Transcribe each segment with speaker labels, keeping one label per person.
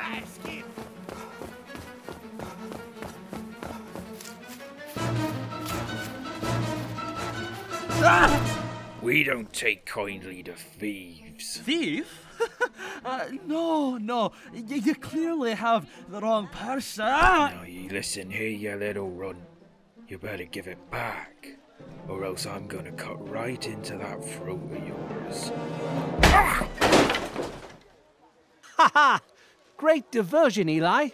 Speaker 1: We don't take kindly to thieves.
Speaker 2: Thief? No. You clearly have the wrong person.
Speaker 1: Now you listen here, you little runt. You better give it back, or else I'm gonna cut right into that throat of yours.
Speaker 3: Ha ha! Great diversion, Eli.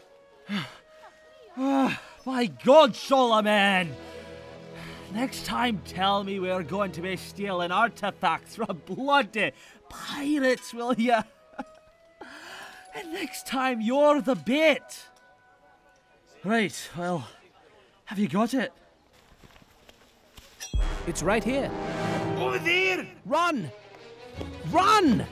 Speaker 2: My God, Solomon! Next time, tell me we're going to be stealing artifacts from bloody pirates, will ya? And next time, you're the bait. Right, well, have you got it?
Speaker 3: It's right here.
Speaker 4: Over there!
Speaker 3: Run! Run!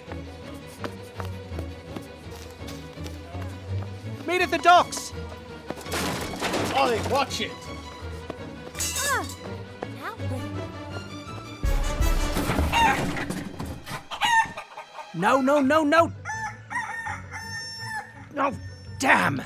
Speaker 3: Meet at the docks!
Speaker 4: Ollie, watch it!
Speaker 3: No! No, damn!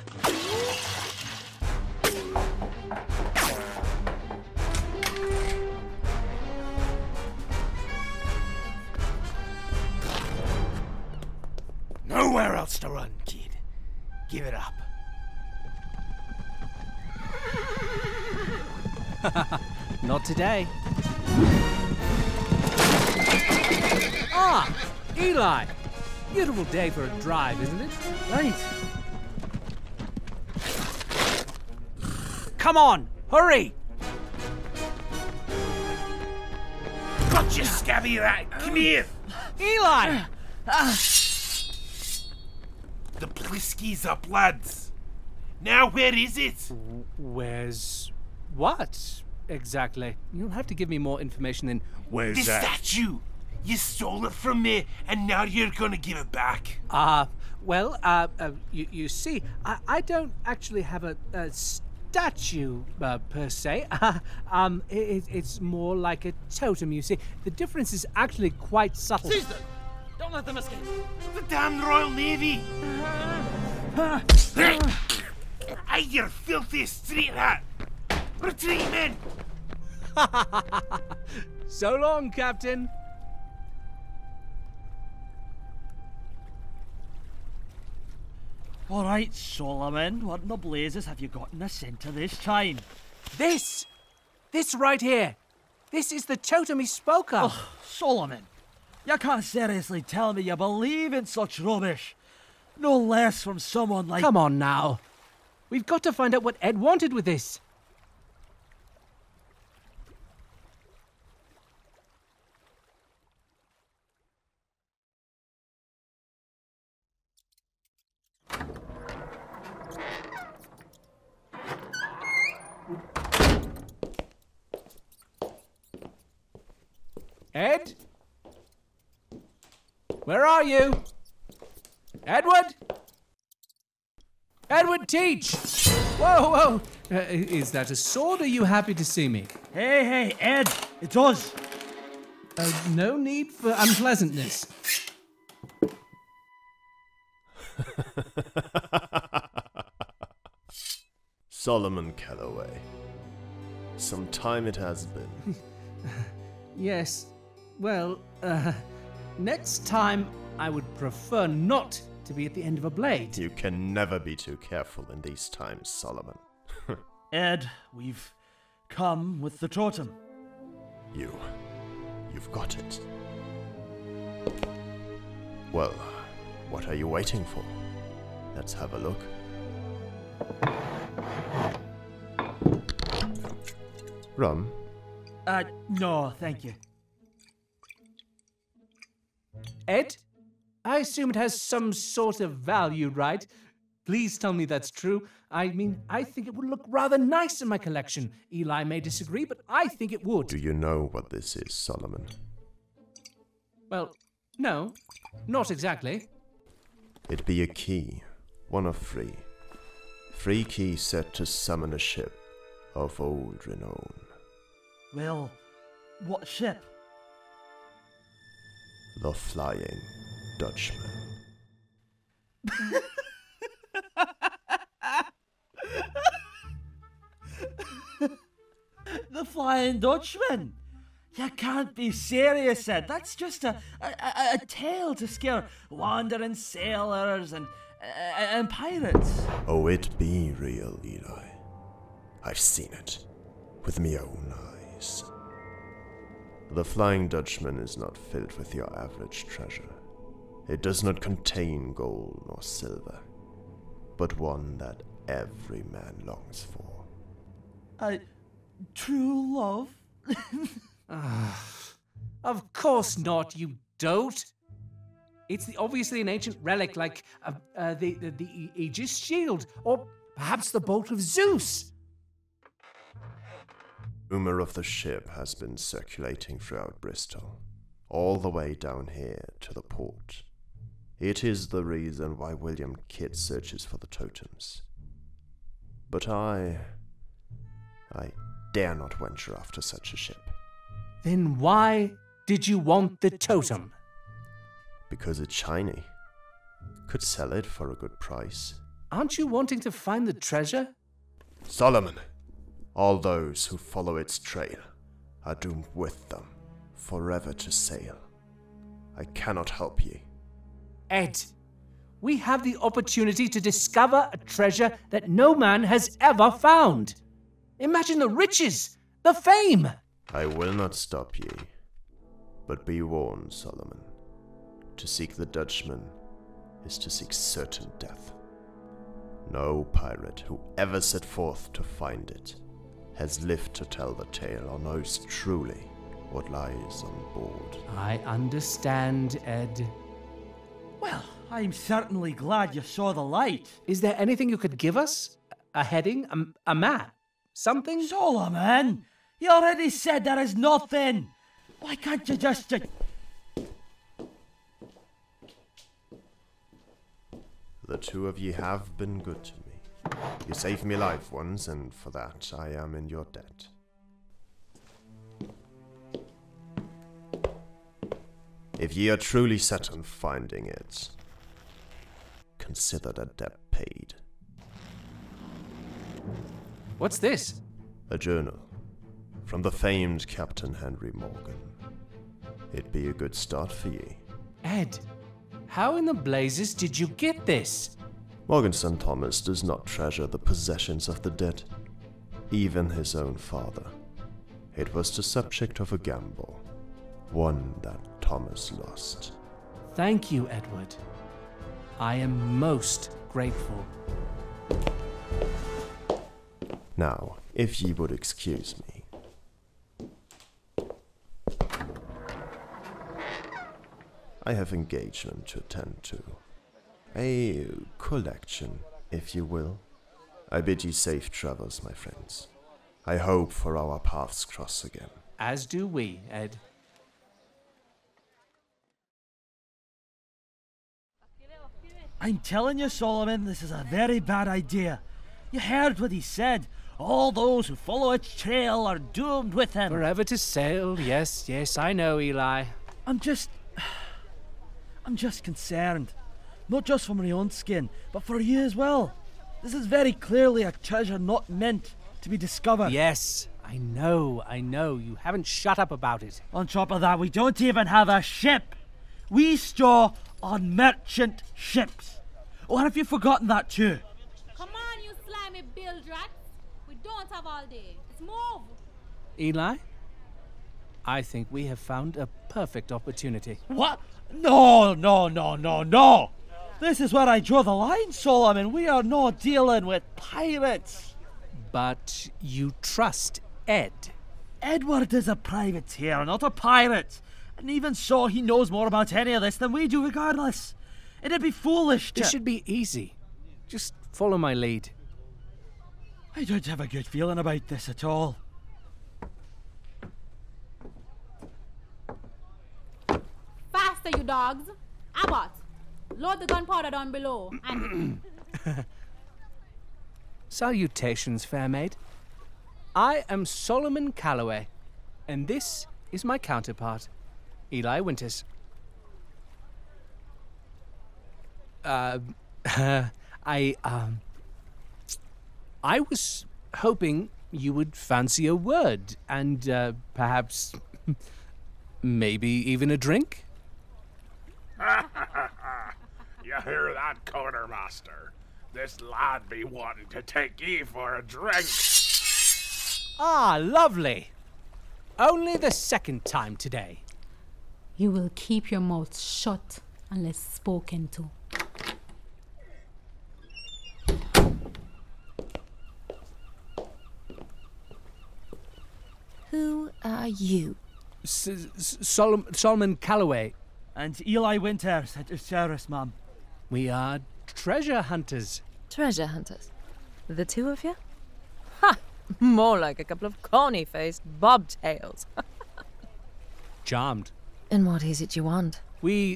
Speaker 4: Nowhere else to run, kid. Give it up.
Speaker 3: Not today. Ah! Eli! Beautiful day for a drive, isn't it?
Speaker 2: Right.
Speaker 3: Come on! Hurry!
Speaker 4: Gotcha, Scabby Rat! Come here!
Speaker 3: Eli!
Speaker 4: The Plisky's up, lads. Now, where is it?
Speaker 3: Where's... what? Exactly. You'll have to give me more information than...
Speaker 4: The statue! You stole it from me, and now you're gonna give it back.
Speaker 3: You see, I don't actually have a statue, per se. It's more like a totem, you see. The difference is actually quite subtle.
Speaker 2: Seize them! Don't let them escape!
Speaker 4: The damn Royal Navy! Aye, you filthy street rat! Retreat, men!
Speaker 3: So long, Captain.
Speaker 2: All right, Solomon, what in the blazes have you gotten us into this time?
Speaker 3: This right here. This is the totem he spoke of.
Speaker 2: Oh, Solomon, you can't seriously tell me you believe in such rubbish. No less from someone like...
Speaker 3: Come on now. We've got to find out what Ed wanted with this. Ed? Where are you? Edward? Edward Teach! Whoa! Is that a sword, or are you happy to see me?
Speaker 2: Hey, Ed, it's us.
Speaker 3: No need for unpleasantness.
Speaker 5: Solomon Calloway. Some time it has been.
Speaker 3: Yes. Well, next time I would prefer not to be at the end of a blade.
Speaker 5: You can never be too careful in these times, Solomon.
Speaker 2: Ed, we've come with the totem.
Speaker 5: You've got it. Well, what are you waiting for? Let's have a look. Rum?
Speaker 2: No, thank you.
Speaker 3: Ed? I assume it has some sort of value, right? Please tell me that's true. I mean, I think it would look rather nice in my collection. Eli may disagree, but I think it would.
Speaker 5: Do you know what this is, Solomon?
Speaker 3: Well, no, not exactly.
Speaker 5: It be a key, one of three. 3 keys set to summon a ship of old renown.
Speaker 2: Well, what ship?
Speaker 5: The Flying Dutchman.
Speaker 2: The Flying Dutchman. You can't be serious, Ed. That's just a tale to scare wandering sailors and pirates.
Speaker 5: Oh, it be real, Eli. I've seen it with me own eyes. The Flying Dutchman is not filled with your average treasure. It does not contain gold nor silver, but one that every man longs for.
Speaker 2: True love?
Speaker 3: Of course not, you dote. It's obviously an ancient relic like the Aegis shield, or perhaps the bolt of Zeus.
Speaker 5: Rumor of the ship has been circulating throughout Bristol, all the way down here to the port. It is the reason why William Kidd searches for the totems. But I dare not venture after such a ship.
Speaker 3: Then why did you want the totem?
Speaker 5: Because it's shiny. Could sell it for a good price.
Speaker 3: Aren't you wanting to find the treasure?
Speaker 5: Solomon, all those who follow its trail are doomed with them, forever to sail. I cannot help ye.
Speaker 3: Ed, we have the opportunity to discover a treasure that no man has ever found. Imagine the riches, the fame.
Speaker 5: I will not stop ye, but be warned, Solomon. To seek the Dutchman is to seek certain death. No pirate who ever set forth to find it has lived to tell the tale or knows truly what lies on board.
Speaker 3: I understand, Ed.
Speaker 2: Well, I'm certainly glad you saw the light.
Speaker 3: Is there anything you could give us? A heading? A map? Something?
Speaker 2: Solomon, you already said there is nothing. Why can't you just...
Speaker 5: The two of ye have been good to me. You saved me life once, and for that I am in your debt. If ye are truly set on finding it, consider that debt paid.
Speaker 3: What's this?
Speaker 5: A journal from the famed Captain Henry Morgan. It'd be a good start for ye.
Speaker 3: Ed, how in the blazes did you get this?
Speaker 5: Morgan's son Thomas does not treasure the possessions of the dead, even his own father. It was the subject of a gamble, one that Thomas lost.
Speaker 3: Thank you, Edward. I am most grateful.
Speaker 5: Now, if ye would excuse me. I have engagement to attend to. A collection, if you will. I bid ye safe travels, my friends. I hope for our paths cross again.
Speaker 3: As do we, Ed.
Speaker 2: I'm telling you, Solomon, this is a very bad idea. You heard what he said. All those who follow its trail are doomed with him.
Speaker 3: Forever to sail, yes, I know, Eli.
Speaker 2: I'm just concerned. Not just for my own skin, but for you as well. This is very clearly a treasure not meant to be discovered.
Speaker 3: Yes, I know. You haven't shut up about it.
Speaker 2: On top of that, we don't even have a ship. We store on merchant ships. Or have you forgotten that too?
Speaker 6: Come on, you slimy bilge rats. We don't have all day. Let's move.
Speaker 3: Eli, I think we have found a perfect opportunity.
Speaker 2: What? No. This is where I draw the line, Solomon. We are not dealing with pirates.
Speaker 3: But you trust Ed.
Speaker 2: Edward is a privateer, not a pirate. And even so, he knows more about any of this than we do regardless. It'd be foolish to...
Speaker 3: This should be easy. Just follow my lead.
Speaker 2: I don't have a good feeling about this at all.
Speaker 6: Faster, you dogs. Abbott, load the gunpowder down below and...
Speaker 3: Salutations, fair maid. I am Solomon Calloway, and this is my counterpart, Eli Winters. I was hoping you would fancy a word and perhaps maybe even a drink?
Speaker 7: You hear that, quartermaster? This lad be wanting to take ye for a drink.
Speaker 3: Ah, lovely. Only the second time today.
Speaker 6: You will keep your mouth shut unless spoken to.
Speaker 8: Who are you?
Speaker 3: Solomon Calloway.
Speaker 2: And Eli Winters at Osiris, ma'am.
Speaker 3: We are treasure hunters.
Speaker 8: Treasure hunters? The two of you? Ha! More like a couple of corny-faced bobtails.
Speaker 3: Charmed.
Speaker 8: And what is it you want?
Speaker 3: We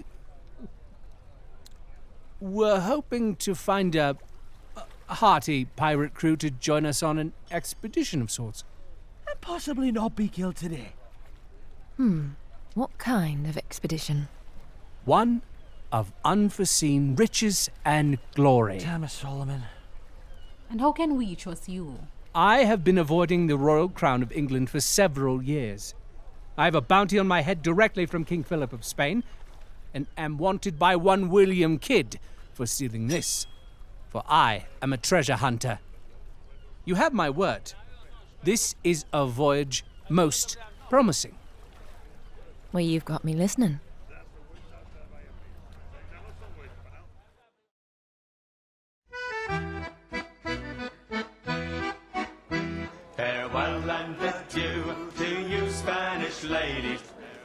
Speaker 3: were hoping to find a hearty pirate crew to join us on an expedition of sorts.
Speaker 2: And possibly not be killed today.
Speaker 8: What kind of expedition?
Speaker 3: One of unforeseen riches and glory.
Speaker 2: Damn it, Solomon.
Speaker 6: And how can we trust you?
Speaker 3: I have been avoiding the royal crown of England for several years. I have a bounty on my head directly from King Philip of Spain, and am wanted by one William Kidd for stealing this. For I am a treasure hunter. You have my word. This is a voyage most promising.
Speaker 8: Well, you've got me listening.
Speaker 9: Farewell and adieu to you Spanish ladies.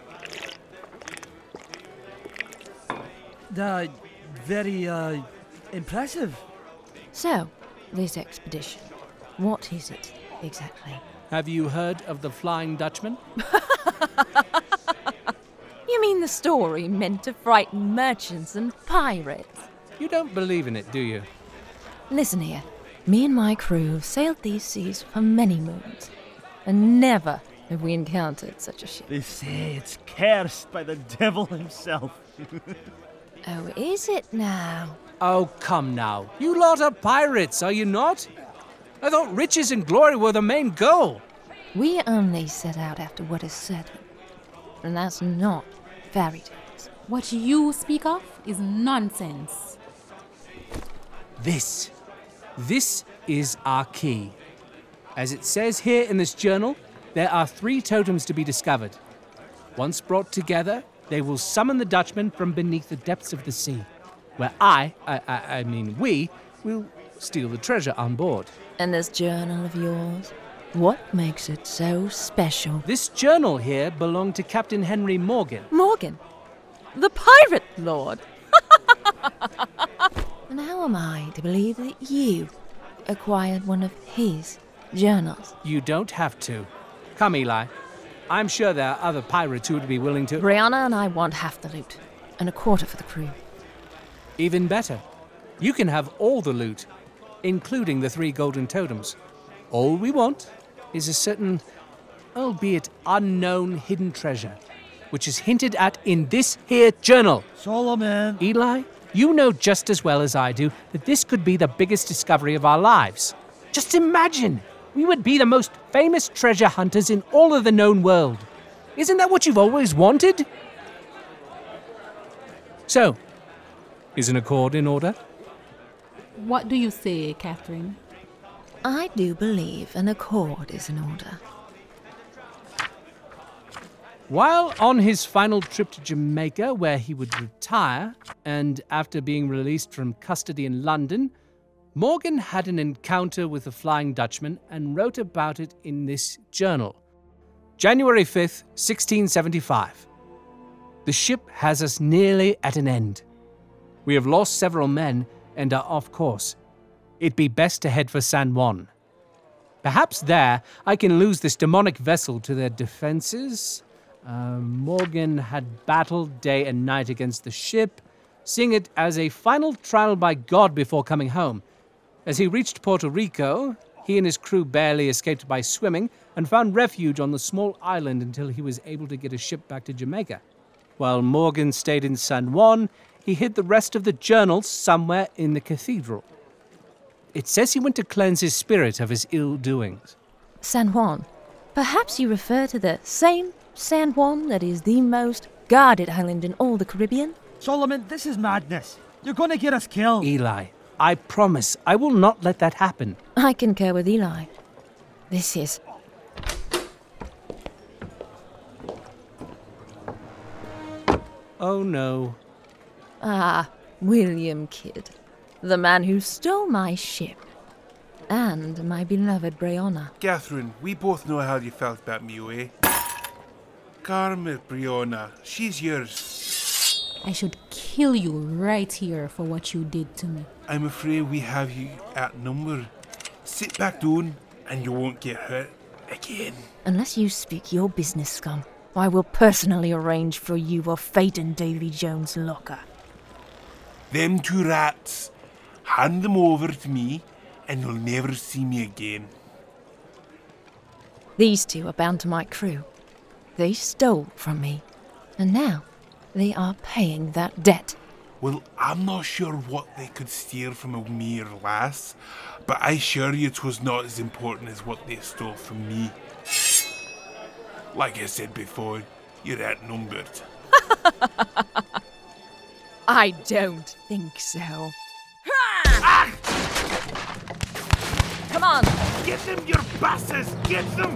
Speaker 2: Very, impressive.
Speaker 8: So, this expedition, what is it exactly?
Speaker 3: Have you heard of the Flying Dutchman?
Speaker 8: You mean the story meant to frighten merchants and pirates?
Speaker 3: You don't believe in it, do you?
Speaker 8: Listen here. Me and my crew have sailed these seas for many moons, and never have we encountered such a ship.
Speaker 2: They say it's cursed by the devil himself.
Speaker 8: Oh, is it now?
Speaker 3: Oh, come now. You lot are pirates, are you not? I thought riches and glory were the main goal.
Speaker 8: We only set out after what is certain, and that's not fairy tales.
Speaker 6: What you speak of is nonsense.
Speaker 3: This is our key. As it says here in this journal, there are 3 totems to be discovered. Once brought together, they will summon the Dutchman from beneath the depths of the sea, where we will steal the treasure on board.
Speaker 8: And this journal of yours, what makes it so special?
Speaker 3: This journal here belonged to Captain Henry Morgan.
Speaker 8: Morgan? The pirate lord? And how am I to believe that you acquired one of his journals?
Speaker 3: You don't have to. Come, Eli. I'm sure there are other pirates who would be willing to...
Speaker 8: Brianna and I want half the loot, and a quarter for the crew.
Speaker 3: Even better. You can have all the loot, including the 3 golden totems. All we want is a certain, albeit unknown, hidden treasure, which is hinted at in this here journal.
Speaker 2: Solomon!
Speaker 3: Eli, you know just as well as I do that this could be the biggest discovery of our lives. Just imagine! We would be the most famous treasure hunters in all of the known world. Isn't that what you've always wanted? So, is an accord in order?
Speaker 6: What do you say, Catherine?
Speaker 8: I do believe an accord is in order.
Speaker 3: While on his final trip to Jamaica, where he would retire, and after being released from custody in London, Morgan had an encounter with the Flying Dutchman and wrote about it in this journal. January 5th, 1675. The ship has us nearly at an end. We have lost several men and are off course. It'd be best to head for San Juan. Perhaps there I can lose this demonic vessel to their defenses. Morgan had battled day and night against the ship, seeing it as a final trial by God before coming home. As he reached Puerto Rico, he and his crew barely escaped by swimming and found refuge on the small island until he was able to get a ship back to Jamaica. While Morgan stayed in San Juan, he hid the rest of the journals somewhere in the cathedral. It says he went to cleanse his spirit of his ill doings.
Speaker 8: San Juan. Perhaps you refer to the same San Juan that is the most guarded island in all the Caribbean?
Speaker 2: Solomon, this is madness. You're gonna get us killed.
Speaker 3: Eli, I promise I will not let that happen.
Speaker 8: I concur with Eli. This is...
Speaker 3: Oh no.
Speaker 8: Ah, William Kidd. The man who stole my ship. And my beloved Breonna.
Speaker 4: Catherine, we both know how you felt about me, eh? Carmen Breonna, she's yours.
Speaker 6: I should kill you right here for what you did to me.
Speaker 4: I'm afraid we have you outnumbered. Sit back down and you won't get hurt again.
Speaker 8: Unless you speak your business, scum, I will personally arrange for you a fate in Davy Jones' locker.
Speaker 4: Them two rats, hand them over to me and you'll never see me again.
Speaker 8: These two are bound to my crew. They stole from me, and now they are paying that debt.
Speaker 4: Well, I'm not sure what they could steal from a mere lass, but I assure you 'twas not as important as what they stole from me. Like I said before, you're outnumbered.
Speaker 8: I don't think so.
Speaker 4: Ah!
Speaker 8: Come on!
Speaker 4: Get them, you bastards! Get them!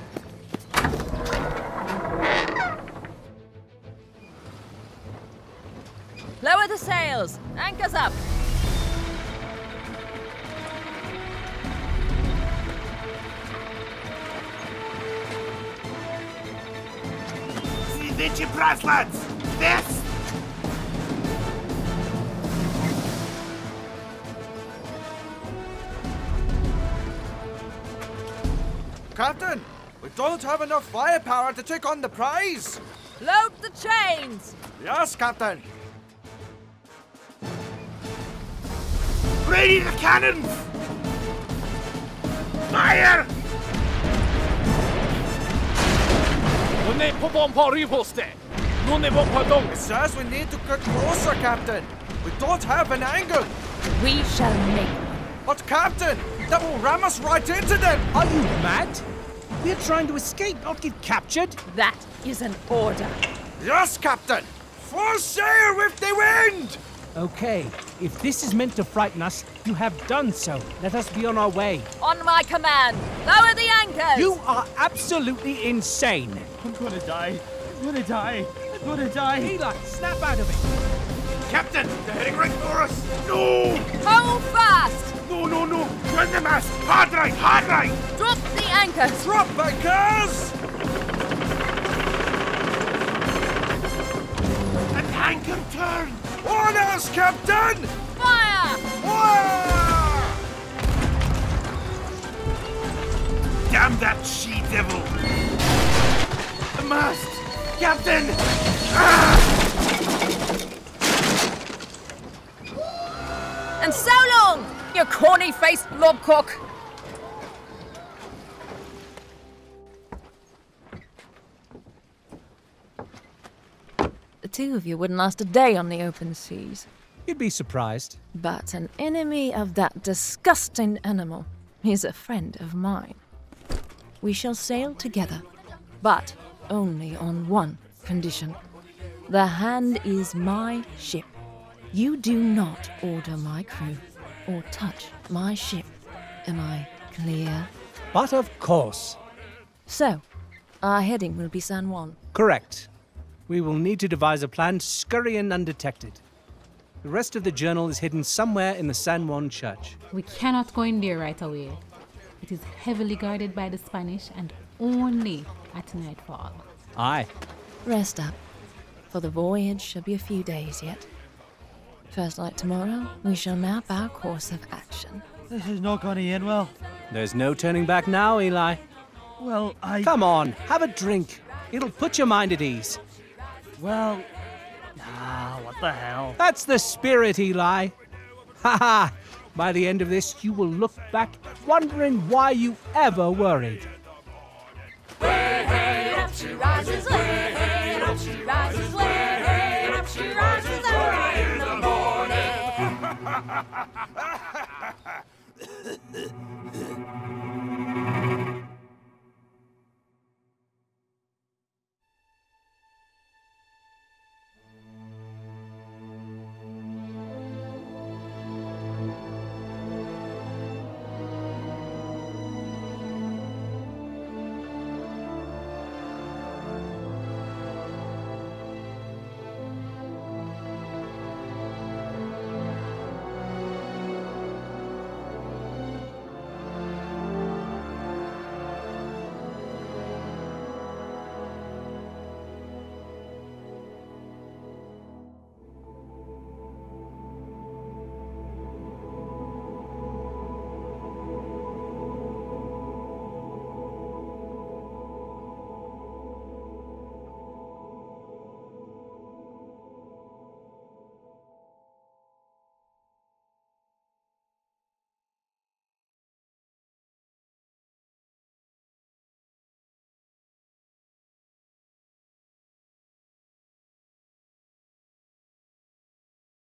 Speaker 8: Lower the sails! Anchors up!
Speaker 4: Did you brass, lads? This!
Speaker 10: Captain, we don't have enough firepower to take on the prize.
Speaker 8: Load the chains!
Speaker 10: Yes, Captain.
Speaker 4: Ready the cannons! Fire!
Speaker 10: It says we need to get closer, Captain. We don't have an angle.
Speaker 8: We shall make one.
Speaker 10: But, Captain, that will ram us right into them.
Speaker 3: Are you mad? We're trying to escape, not get captured.
Speaker 8: That is an order.
Speaker 10: Yes, Captain. Full sail with the wind.
Speaker 3: Okay, if this is meant to frighten us, you have done so. Let us be on our way.
Speaker 8: On my command, lower the anchors!
Speaker 3: You are absolutely insane.
Speaker 2: I'm gonna die. I'm gonna die. I'm gonna die.
Speaker 3: Eli, snap out of it.
Speaker 4: Captain, they're heading right for us! No!
Speaker 8: Hold fast!
Speaker 4: No, no, no! Turn the mast! Hard right! Hard right!
Speaker 8: Drop the anchors!
Speaker 10: Drop anchors!
Speaker 4: An anchor turn!
Speaker 10: Orders, Captain!
Speaker 8: Fire!
Speaker 10: Fire!
Speaker 4: Damn that she-devil! The mast! Captain!
Speaker 8: And so long, you corny-faced lobcock! The two of you wouldn't last a day on the open seas.
Speaker 3: You'd be surprised.
Speaker 8: But an enemy of that disgusting animal is a friend of mine. We shall sail together, but only on one condition. The Hand is my ship. You do not order my crew or touch my ship. Am I clear?
Speaker 3: But of course.
Speaker 8: So, our heading will be San Juan.
Speaker 3: Correct. We will need to devise a plan to scurry in undetected. The rest of the journal is hidden somewhere in the San Juan Church.
Speaker 6: We cannot go in there right away. It is heavily guarded by the Spanish and only at nightfall.
Speaker 3: Aye.
Speaker 8: Rest up, for the voyage shall be a few days yet. First light tomorrow, we shall map our course of action.
Speaker 2: This is not going to end well.
Speaker 3: There's no turning back now, Eli.
Speaker 2: Well,
Speaker 3: Come on, have a drink. It'll put your mind at ease.
Speaker 2: Well... what the hell?
Speaker 3: That's the spirit, Eli. Ha ha! By the end of this, you will look back wondering why you ever worried.